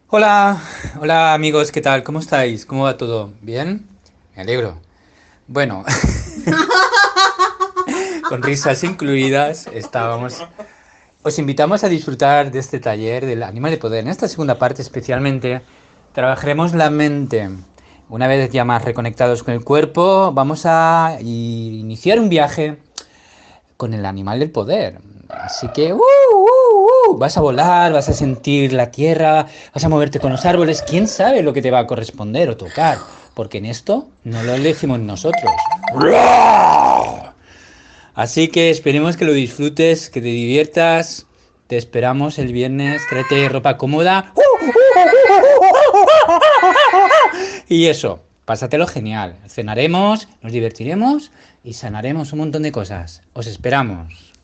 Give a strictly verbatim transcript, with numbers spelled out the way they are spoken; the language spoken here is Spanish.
Hola, hola amigos, ¿qué tal? ¿Cómo estáis? ¿Cómo va todo? ¿Bien? Me alegro. Bueno, con risas incluidas, estábamos. Os invitamos a disfrutar de este taller del Animal de Poder. En esta segunda parte especialmente trabajaremos la mente. Una vez ya más reconectados con el cuerpo, vamos a iniciar un viaje con el animal del poder. Así que ¡uh, uh, uh! Vas a volar, vas a sentir la tierra, vas a moverte con los árboles. ¿Quién sabe lo que te va a corresponder o tocar? Porque en esto no lo elegimos nosotros. Así que esperemos que lo disfrutes, que te diviertas. Te esperamos el viernes. Tráete ropa cómoda. Y eso, pásatelo genial. Cenaremos, nos divertiremos y sanaremos un montón de cosas. Os esperamos.